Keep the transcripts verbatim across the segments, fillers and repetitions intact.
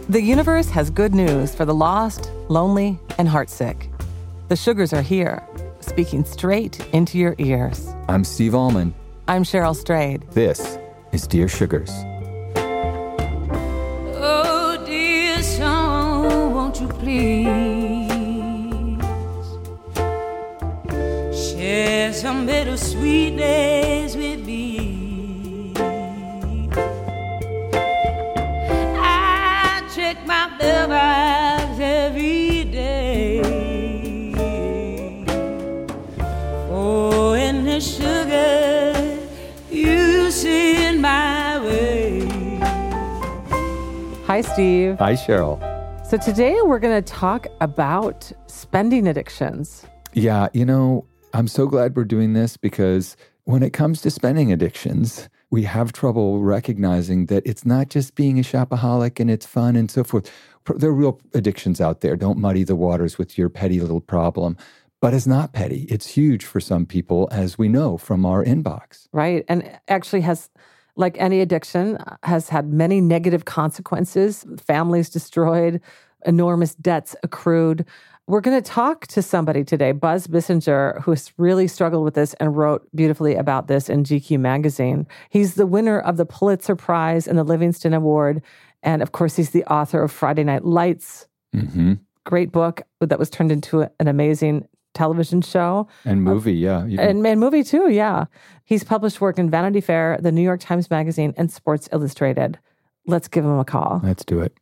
The universe has good news for the lost, lonely, and heartsick. The Sugars are here, speaking straight into your ears. I'm Steve Allman. I'm Cheryl Strayed. This is Dear Sugars. Oh, dear song, won't you please share some bittersweet days with me? Check my mailbox every day. Oh, and the sugar you send my way. Hi, Steve. Hi, Cheryl. So today we're going to talk about spending addictions. Yeah, you know, I'm so glad we're doing this because when it comes to spending addictions, we have trouble recognizing that it's not just being a shopaholic and it's fun and so forth. There are real addictions out there. Don't muddy the waters with your petty little problem. But it's not petty. It's huge for some people, as we know from our inbox. Right. And actually has, like any addiction, has had many negative consequences. Families destroyed, enormous debts accrued. We're going to talk to somebody today, Buzz Bissinger, who has really struggled with this and wrote beautifully about this in G Q magazine. He's the winner of the Pulitzer Prize and the Livingston Award. And of course, he's the author of Friday Night Lights. Mm-hmm. Great book that was turned into an amazing television show. And movie, yeah. Can... And, and movie too, yeah. He's published work in Vanity Fair, the New York Times Magazine, and Sports Illustrated. Let's give him a call. Let's do it.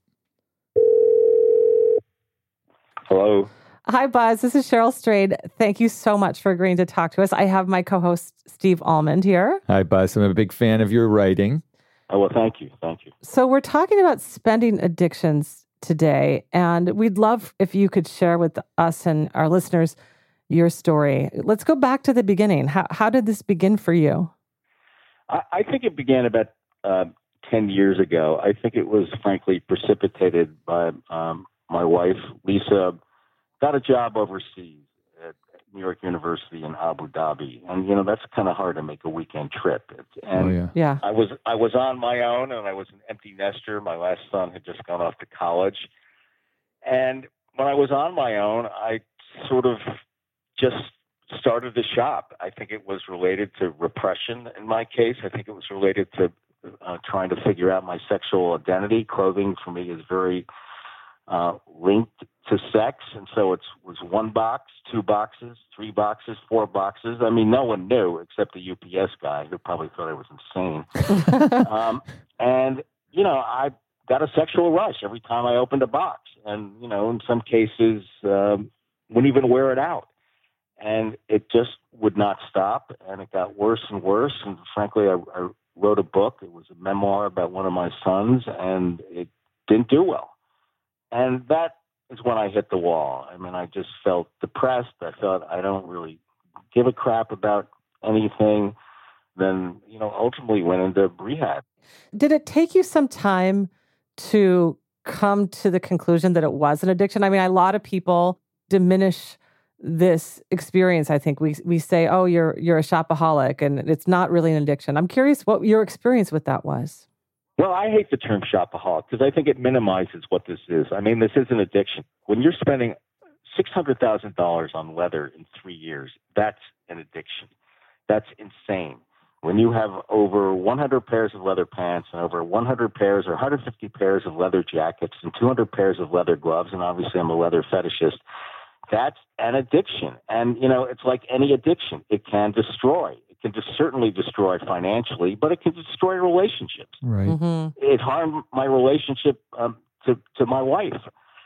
Hello. Hi, Buzz. This is Cheryl Strayed. Thank you so much for agreeing to talk to us. I have my co-host, Steve Almond, here. Hi, Buzz. I'm a big fan of your writing. Oh, well, thank you. Thank you. So we're talking about spending addictions today, and we'd love if you could share with us and our listeners your story. Let's go back to the beginning. How, how did this begin for you? I, I think it began about uh, ten years ago. I think it was, frankly, precipitated by um, my wife, Lisa, got a job overseas at New York University in Abu Dhabi. And, you know, that's kind of hard to make a weekend trip. And oh, yeah. Yeah. I was I was on my own, and I was an empty nester. My last son had just gone off to college. And when I was on my own, I sort of just started to shop. I think it was related to repression in my case. I think it was related to uh, trying to figure out my sexual identity. Clothing for me is very uh, linked to sex. And so it was one box, two boxes, three boxes, four boxes. I mean, no one knew except the U P S guy who probably thought I was insane. um, and, you know, I got a sexual rush every time I opened a box. And, you know, in some cases, um, wouldn't even wear it out. And it just would not stop, and it got worse and worse. And frankly, I, I wrote a book. It was a memoir about one of my sons, and it didn't do well. And that is when I hit the wall. I mean, I just felt depressed. I thought I don't really give a crap about anything. Then, you know, ultimately went into rehab. Did it take you some time to come to the conclusion that it was an addiction? I mean, a lot of people diminish this experience. I think we we say, oh, you're you're a shopaholic, and it's not really an addiction. I'm curious what your experience with that was. Well, I hate the term shopaholic because I think it minimizes what this is. I mean, this is an addiction. When you're spending six hundred thousand dollars on leather in three years, that's an addiction. That's insane. When you have over one hundred pairs of leather pants and over one hundred pairs or one hundred fifty pairs of leather jackets and two hundred pairs of leather gloves, and obviously I'm a leather fetishist, that's an addiction. And, you know, it's like any addiction. It can destroy. It can just certainly destroy financially, but it can destroy relationships. Right. Mm-hmm. It harmed my relationship um, to, to my wife.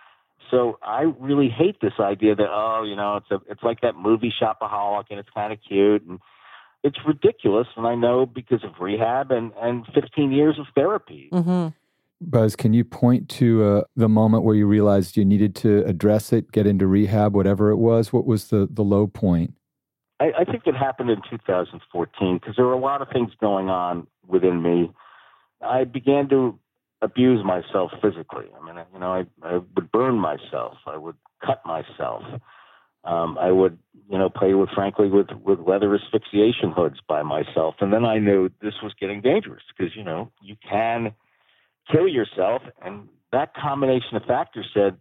So I really hate this idea that, oh, you know, it's a, it's like that movie Shopaholic and it's kind of cute. And it's ridiculous. And I know because of rehab and, and fifteen years of therapy. Mm-hmm. Buzz, can you point to uh, the moment where you realized you needed to address it, get into rehab, whatever it was? What was the, the low point? I, I think it happened in two thousand fourteen because there were a lot of things going on within me. I began to abuse myself physically. I mean, you know, I, I would burn myself. I would cut myself. Um, I would, you know, play with, frankly, with, with leather asphyxiation hoods by myself. And then I knew this was getting dangerous because, you know, you can kill yourself. And that combination of factors said,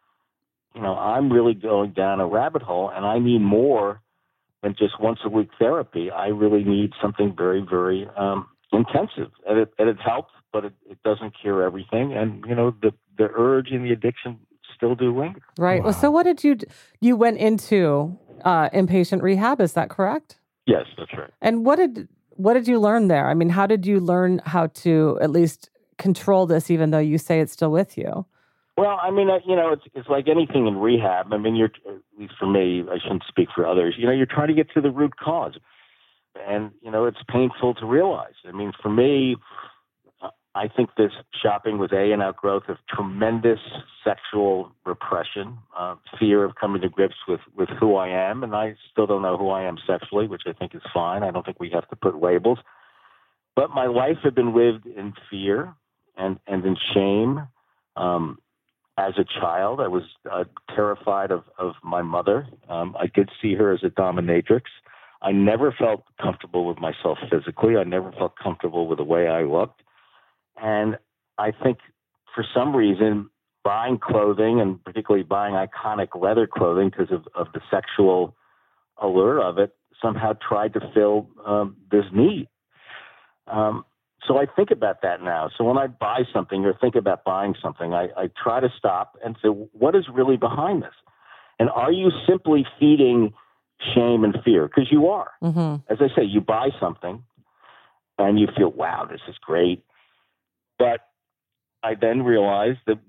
you know, I'm really going down a rabbit hole, and I need more than just once a week therapy. I really need something very, very um, intensive. And it, and it helps, but it, it doesn't cure everything. And, you know, the, the urge and the addiction still do linger. Right. Wow. Well, so what did you, you went into uh, inpatient rehab, is that correct? Yes, that's right. And what did, what did you learn there? I mean, how did you learn how to at least control this, even though you say it's still with you? Well, I mean, uh, you know, it's it's like anything in rehab. I mean, you're, at least for me, I shouldn't speak for others, you know, you're trying to get to the root cause. And, you know, it's painful to realize. I mean, for me, I think this shopping was a an outgrowth of tremendous sexual repression, uh, fear of coming to grips with, with who I am. And I still don't know who I am sexually, which I think is fine. I don't think we have to put labels. But my life had been lived in fear and, and in shame. Um, as a child, I was uh, terrified of, of my mother. Um, I did see her as a dominatrix. I never felt comfortable with myself physically. I never felt comfortable with the way I looked. And I think for some reason, buying clothing, and particularly buying iconic leather clothing because of, of the sexual allure of it, somehow tried to fill um, this need. Um, so I think about that now. So when I buy something or think about buying something, I, I try to stop and say, what is really behind this? And are you simply feeding shame and fear? Because you are. Mm-hmm. As I say, you buy something and you feel, wow, this is great. But I then realized that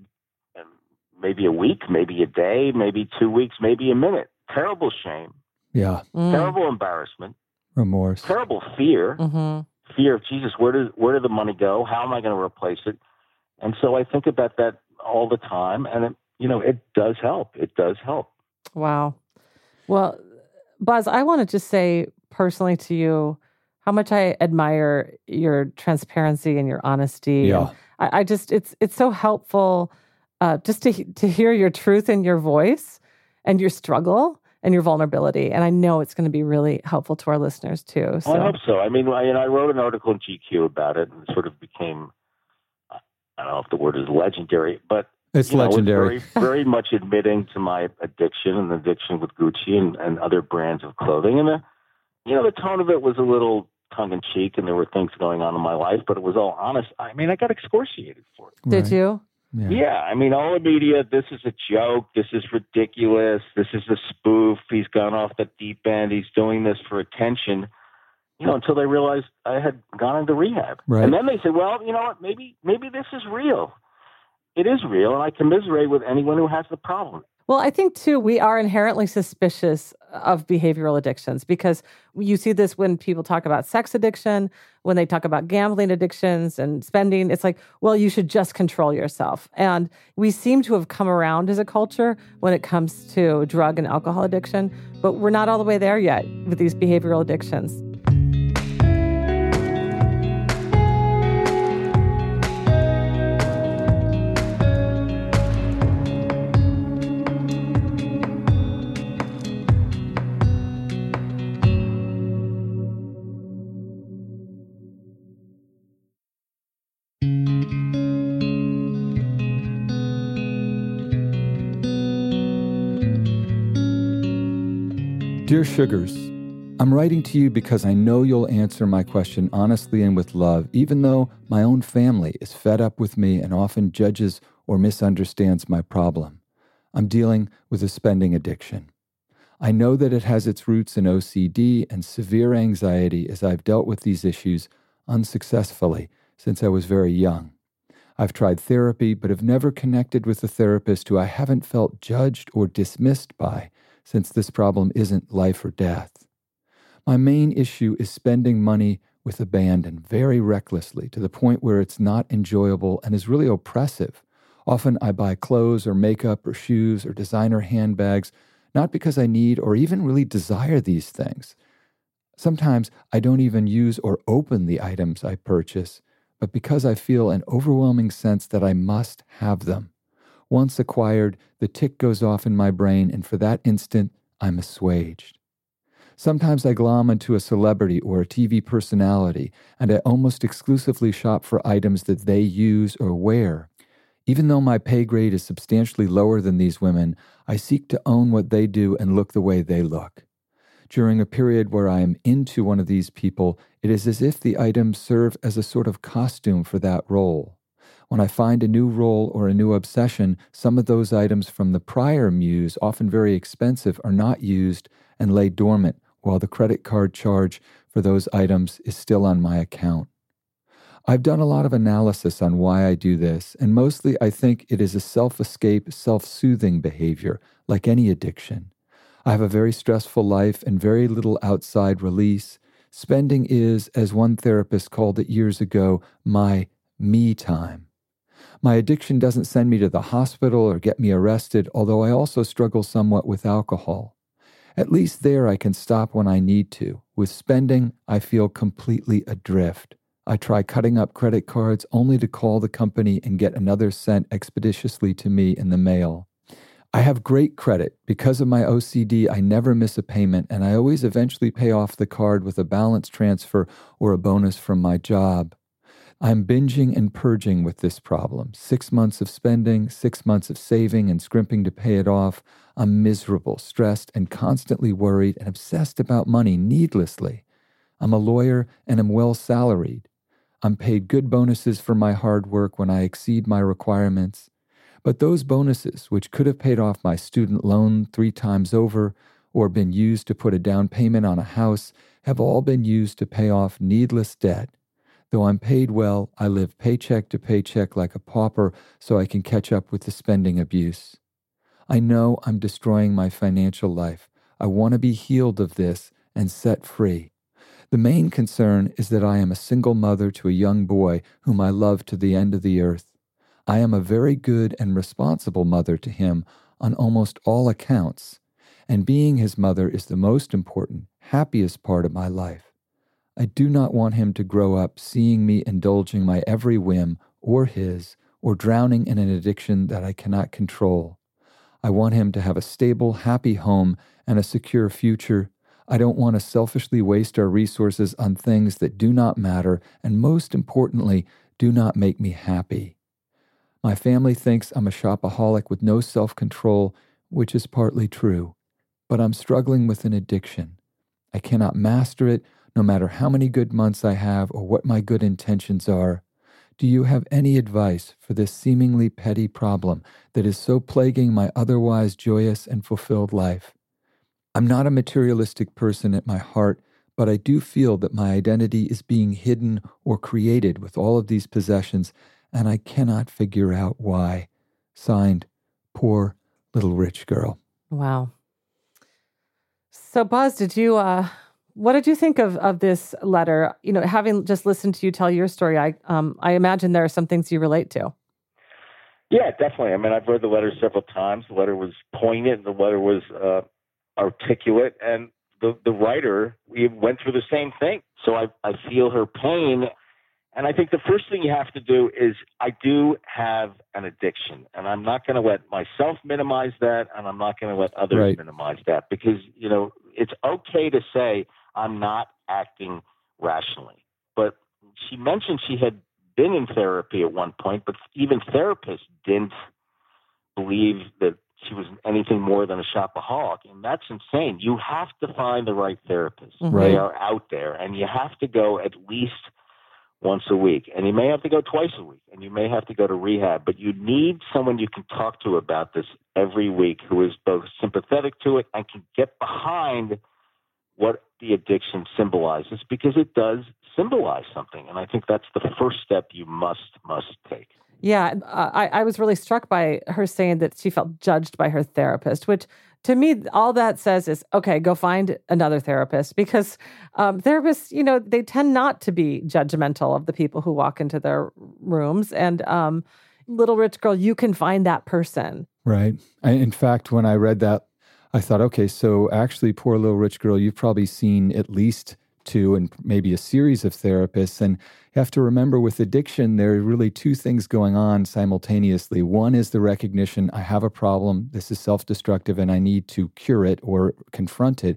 maybe a week, maybe a day, maybe two weeks, maybe a minute, terrible shame, Yeah. Mm. terrible embarrassment, Remorse. terrible fear, Mm-hmm. fear of, Jesus, where does where did the money go? How am I going to replace it? And so I think about that all the time, and it, you know, it does help. It does help. Wow. Well, Buzz, I want to just say personally to you how much I admire your transparency and your honesty. Yeah. And I, I just, it's it's so helpful uh, just to to hear your truth in your voice and your struggle and your vulnerability. And I know it's going to be really helpful to our listeners too. So. I hope so. I mean, I, and I wrote an article in G Q about it, and it sort of became, I don't know if the word is legendary, but It's you know, legendary. It's very, very much admitting to my addiction and addiction with Gucci and, and other brands of clothing. And the, you know, the tone of it was a little tongue in cheek, and there were things going on in my life, but it was all honest. I mean, I got excoriated for it. Did Right. you? Yeah. Yeah, I mean, all the media, this is a joke, this is ridiculous, this is a spoof, he's gone off the deep end, he's doing this for attention, you know, until they realized I had gone into rehab. Right. And then they said, well, you know what, maybe maybe this is real. It is real, and I commiserate with anyone who has the problem. Well, I think, too, we are inherently suspicious of behavioral addictions because you see this when people talk about sex addiction, when they talk about gambling addictions and spending. It's like, well, you should just control yourself. And we seem to have come around as a culture when it comes to drug and alcohol addiction, but we're not all the way there yet with these behavioral addictions. Dear Sugars, I'm writing to you because I know you'll answer my question honestly and with love, even though my own family is fed up with me and often judges or misunderstands my problem. I'm dealing with a spending addiction. I know that it has its roots in O C D and severe anxiety as I've dealt with these issues unsuccessfully since I was very young. I've tried therapy, but have never connected with a therapist who I haven't felt judged or dismissed by, since this problem isn't life or death. My main issue is spending money with abandon, very recklessly, to the point where it's not enjoyable and is really oppressive. Often I buy clothes or makeup or shoes or designer handbags, not because I need or even really desire these things. Sometimes I don't even use or open the items I purchase, but because I feel an overwhelming sense that I must have them. Once acquired, the tick goes off in my brain, and for that instant, I'm assuaged. Sometimes I glom onto a celebrity or a T V personality, and I almost exclusively shop for items that they use or wear. Even though my pay grade is substantially lower than these women, I seek to own what they do and look the way they look. During a period where I am into one of these people, it is as if the items serve as a sort of costume for that role. When I find a new role or a new obsession, some of those items from the prior muse, often very expensive, are not used and lay dormant, while the credit card charge for those items is still on my account. I've done a lot of analysis on why I do this, and mostly I think it is a self-escape, self-soothing behavior, like any addiction. I have a very stressful life and very little outside release. Spending is, as one therapist called it years ago, my me time. My addiction doesn't send me to the hospital or get me arrested, although I also struggle somewhat with alcohol. At least there I can stop when I need to. With spending, I feel completely adrift. I try cutting up credit cards only to call the company and get another sent expeditiously to me in the mail. I have great credit. Because of my O C D, I never miss a payment, and I always eventually pay off the card with a balance transfer or a bonus from my job. I'm binging and purging with this problem. Six months of spending, six months of saving and scrimping to pay it off. I'm miserable, stressed, and constantly worried and obsessed about money needlessly. I'm a lawyer and am well salaried. I'm paid good bonuses for my hard work when I exceed my requirements. But those bonuses, which could have paid off my student loan three times over or been used to put a down payment on a house, have all been used to pay off needless debt. Though I'm paid well, I live paycheck to paycheck like a pauper so I can catch up with the spending abuse. I know I'm destroying my financial life. I want to be healed of this and set free. The main concern is that I am a single mother to a young boy whom I love to the end of the earth. I am a very good and responsible mother to him on almost all accounts, and being his mother is the most important, happiest part of my life. I do not want him to grow up seeing me indulging my every whim or his, or drowning in an addiction that I cannot control. I want him to have a stable, happy home and a secure future. I don't want to selfishly waste our resources on things that do not matter and, most importantly, do not make me happy. My family thinks I'm a shopaholic with no self-control, which is partly true, but I'm struggling with an addiction. I cannot master it, no matter how many good months I have or what my good intentions are. Do you have any advice for this seemingly petty problem that is so plaguing my otherwise joyous and fulfilled life? I'm not a materialistic person at my heart, but I do feel that my identity is being hidden or created with all of these possessions, and I cannot figure out why. Signed, Poor Little Rich Girl. Wow. So, Boz, did you... uh What did you think of, of this letter? You know, having just listened to you tell your story, I um, I imagine there are some things you relate to. Yeah, definitely. I mean, I've read the letter several times. The letter was poignant. The letter was uh, articulate. And the, the writer, we went through the same thing. So I, I feel her pain. And I think the first thing you have to do is I do have an addiction. And I'm not going to let myself minimize that. And I'm not going to let others Right. minimize that. Because, you know, it's okay to say, I'm not acting rationally. But she mentioned she had been in therapy at one point, but even therapists didn't believe that she was anything more than a shopaholic. And that's insane. You have to find the right therapist. Mhm. Right. They are out there. And you have to go at least once a week. And you may have to go twice a week. And you may have to go to rehab. But you need someone you can talk to about this every week who is both sympathetic to it and can get behind what the addiction symbolizes, because it does symbolize something. And I think that's the first step you must, must take. Yeah, uh, I, I was really struck by her saying that she felt judged by her therapist, which to me, all that says is, okay, go find another therapist, because um, therapists, you know, they tend not to be judgmental of the people who walk into their rooms. And um, Little Rich Girl, you can find that person. Right. I, in fact, when I read that, I thought, okay, so actually, Poor Little Rich Girl, you've probably seen at least two and maybe a series of therapists. And you have to remember with addiction, there are really two things going on simultaneously. One is the recognition, I have a problem, this is self-destructive, and I need to cure it or confront it.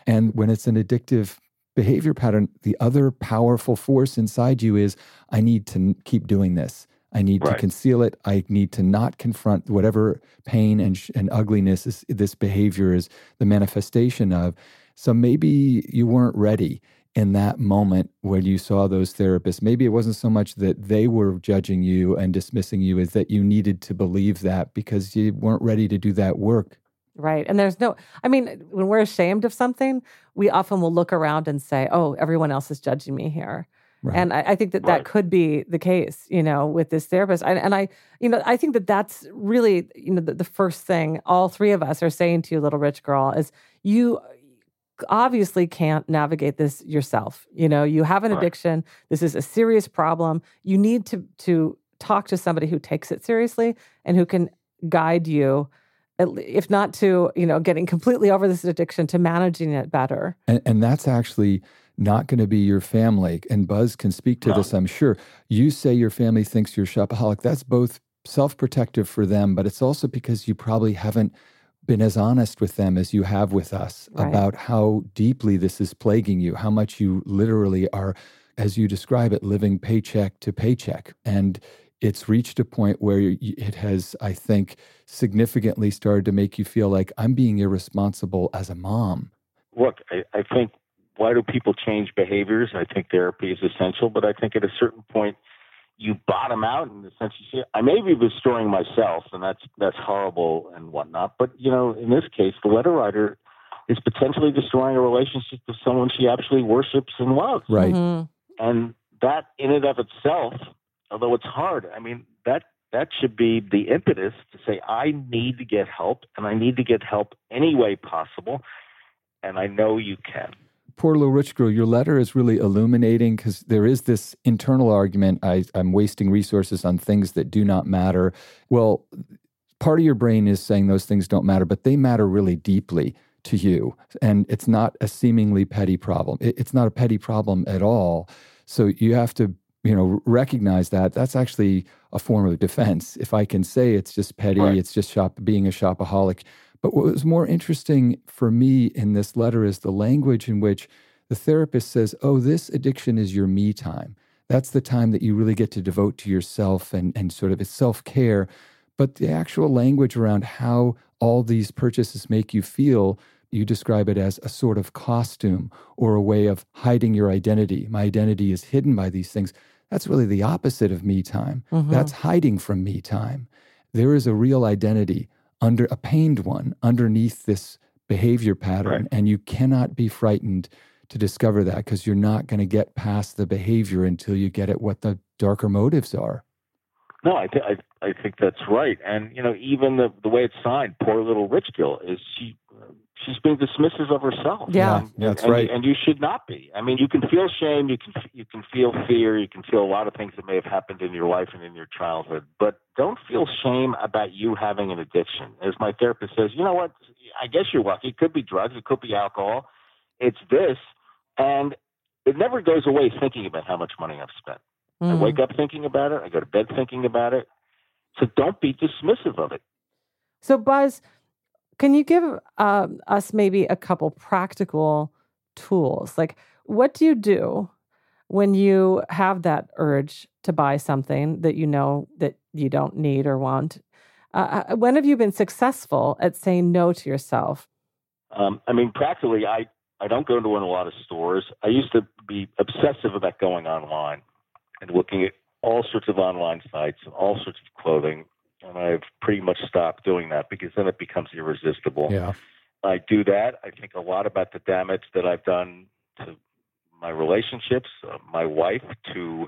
And when it's an addictive behavior pattern, the other powerful force inside you is, I need to n- keep doing this. I need Right. to conceal it. I need to not confront whatever pain and, sh- and ugliness is, this behavior is the manifestation of. So maybe you weren't ready in that moment when you saw those therapists. Maybe it wasn't so much that they were judging you and dismissing you as that you needed to believe that because you weren't ready to do that work. Right. And there's no, I mean, when we're ashamed of something, we often will look around and say, oh, everyone else is judging me here. Right. And I, I think that Right. that could be the case, you know, with this therapist. I, and I, you know, I think that that's really, you know, the, the first thing all three of us are saying to you, little rich girl, is you obviously can't navigate this yourself. You know, you have an Right. addiction. This is a serious problem. You need to to talk to somebody who takes it seriously and who can guide you, at le- if not to, you know, getting completely over this addiction, to managing it better. And, and that's actually not going to be your family. And Buzz can speak to No. this, I'm sure. You say your family thinks you're a shopaholic. That's both self-protective for them, but it's also because you probably haven't been as honest with them as you have with us Right. about how deeply this is plaguing you, how much you literally are, as you describe it, living paycheck to paycheck. And it's reached a point where y- it has, I think, significantly started to make you feel like I'm being irresponsible as a mom. Look, I, I think, why do people change behaviors? I think therapy is essential, but I think at a certain point, you bottom out in the sense you say, I may be destroying myself, and that's that's horrible and whatnot. But, you know, in this case, the letter writer is potentially destroying a relationship with someone she actually worships and loves. Right. Mhm. And that in and of itself, although it's hard, I mean, that that should be the impetus to say, I need to get help, and I need to get help any way possible. And I know you can. Poor little rich girl, your letter is really illuminating because there is this internal argument, I, I'm wasting resources on things that do not matter. Well, part of your brain is saying those things don't matter, but they matter really deeply to you. And it's not a seemingly petty problem. It, it's not a petty problem at all. So you have to, you know, recognize that. That's actually a form of defense. If I can say it's just petty, Right. it's just shop, being a shopaholic. But what was more interesting for me in this letter is the language in which the therapist says, oh, this addiction is your me time. That's the time that you really get to devote to yourself and, and sort of it's self-care. But the actual language around how all these purchases make you feel, you describe it as a sort of costume or a way of hiding your identity. My identity is hidden by these things. That's really the opposite of me time. Mhm. That's hiding from me time. There is a real identity, under a pained one, underneath this behavior pattern. Right. And you cannot be frightened to discover that because you're not going to get past the behavior until you get at what the darker motives are. No, I, th- I I think that's right. And, you know, even the, the way it's signed, poor little rich girl, is she she's being dismissive of herself. Yeah. And, Yeah, that's and, right. And you should not be. I mean, you can feel shame, you can you can feel fear, you can feel a lot of things that may have happened in your life and in your childhood, but don't feel shame about you having an addiction. As my therapist says, you know what, I guess you're lucky. It could be drugs, it could be alcohol. It's this. And it never goes away thinking about how much money I've spent. I Mm. wake up thinking about it. I go to bed thinking about it. So don't be dismissive of it. So, Buzz, can you give um, us maybe a couple practical tools? Like, what do you do when you have that urge to buy something that you know that you don't need or want? Uh, when have you been successful at saying no to yourself? Um, I mean, practically, I, I don't go into a lot of stores. I used to be obsessive about going online and looking at all sorts of online sites and all sorts of clothing. And I've pretty much stopped doing that because then it becomes irresistible. Yeah. I do that. I think a lot about the damage that I've done to my relationships, uh, my wife, to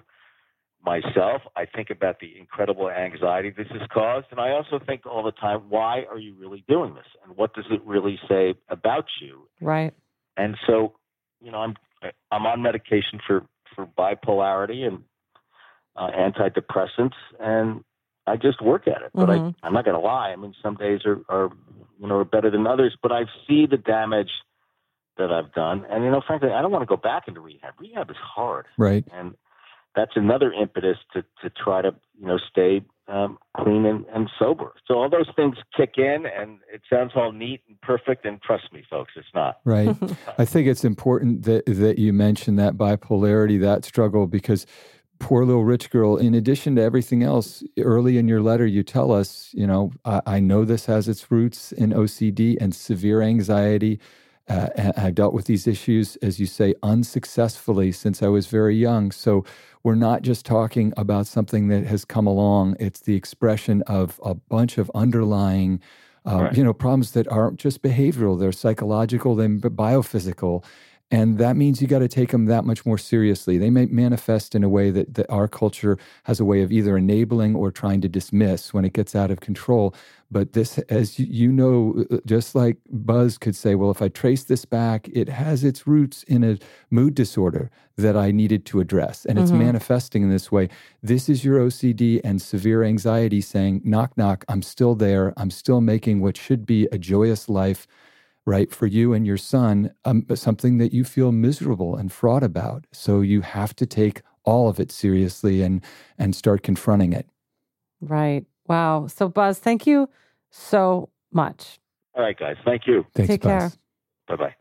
myself. I think about the incredible anxiety this has caused. And I also think all the time, why are you really doing this? And what does it really say about you? Right. And so, you know, I'm I'm on medication for, for bipolarity and uh, antidepressants, and I just work at it. But Mhm. I, I'm not going to lie. I mean, some days are, are, you know, are better than others, but I see the damage that I've done. And, you know, frankly, I don't want to go back into rehab. Rehab is hard. Right. And that's another impetus to, to try to, you know, stay um, clean and, and sober. So all those things kick in, and it sounds all neat and perfect. And trust me, folks, it's not. Right. I think it's important that that you mention that bipolarity, that struggle, because Poor Little Rich Girl, in addition to everything else, early in your letter, you tell us, you know, I, I know this has its roots in O C D and severe anxiety. Uh, and I've dealt with these issues, as you say, unsuccessfully since I was very young. So we're not just talking about something that has come along. It's the expression of a bunch of underlying, uh, right. you know, problems that aren't just behavioral. They're psychological, they're biophysical. And that means you got to take them that much more seriously. They may manifest in a way that, that our culture has a way of either enabling or trying to dismiss when it gets out of control. But this, as you, you know, just like Buzz could say, well, if I trace this back, it has its roots in a mood disorder that I needed to address. And it's mm-hmm. manifesting in this way. This is your O C D and severe anxiety saying, knock, knock, I'm still there. I'm still making what should be a joyous life, right, for you and your son, um, something that you feel miserable and fraught about. So you have to take all of it seriously and and start confronting it. Right. Wow. So Buzz, thank you so much. All right, guys. Thank you. Thanks, Take Buzz. care. Bye-bye.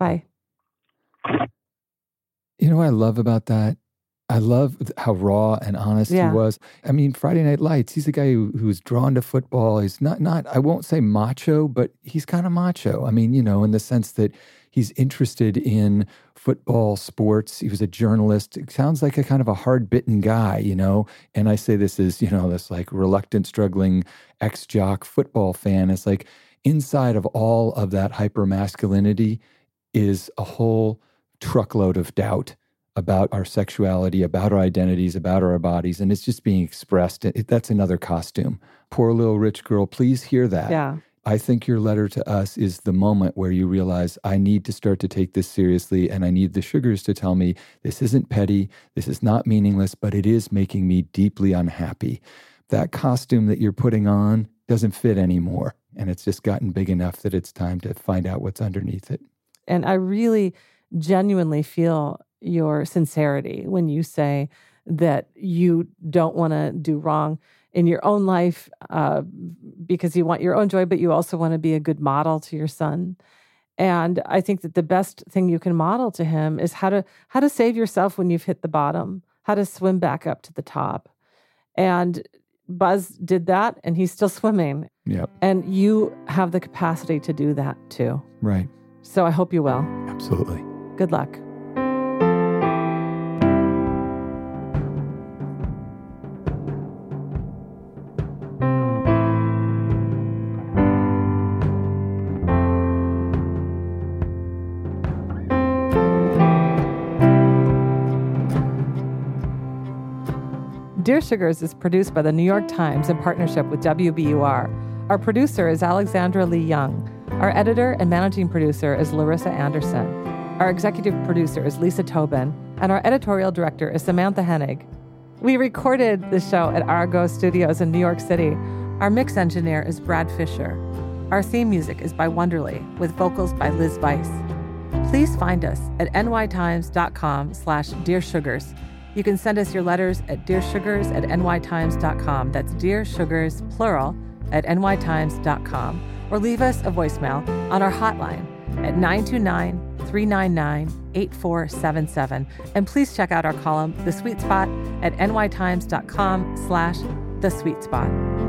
Bye. You know what I love about that? I love how raw and honest yeah. he was. I mean, Friday Night Lights, he's a guy who, who's drawn to football. He's not, not, I won't say macho, but he's kind of macho. I mean, you know, in the sense that he's interested in football, sports. He was a journalist. It sounds like a kind of a hard-bitten guy, you know? And I say this as, you know, this like reluctant, struggling ex-jock football fan. It's like inside of all of that hyper-masculinity is a whole truckload of doubt about our sexuality, about our identities, about our bodies, and it's just being expressed. It, that's another costume. Poor Little Rich Girl, please hear that. Yeah. I think your letter to us is the moment where you realize I need to start to take this seriously, and I need the sugars to tell me this isn't petty, this is not meaningless, but it is making me deeply unhappy. That costume that you're putting on doesn't fit anymore, and it's just gotten big enough that it's time to find out what's underneath it. And I really genuinely feel your sincerity when you say that you don't want to do wrong in your own life uh, because you want your own joy, but you also want to be a good model to your son. And I think that the best thing you can model to him is how to how to save yourself when you've hit the bottom, how to swim back up to the top. And Buzz did that, and he's still swimming. Yep. And you have the capacity to do that too. Right. So I hope you will. Absolutely. Good luck. Dear Sugars is produced by the New York Times in partnership with W B U R. Our producer is Alexandra Lee Young. Our editor and managing producer is Larissa Anderson. Our executive producer is Lisa Tobin, and our editorial director is Samantha Hennig. We recorded the show at Argo Studios in New York City. Our mix engineer is Brad Fisher. Our theme music is by Wonderly, with vocals by Liz Weiss. Please find us at nytimes.com slash Dear Sugars. You can send us your letters at dearsugars at nytimes dot com. That's Dear Sugars, plural, at nytimes dot com. Or leave us a voicemail on our hotline at nine two nine, three nine nine, eight four seven seven. And please check out our column, The Sweet Spot, at nytimes.com slash The Sweet Spot.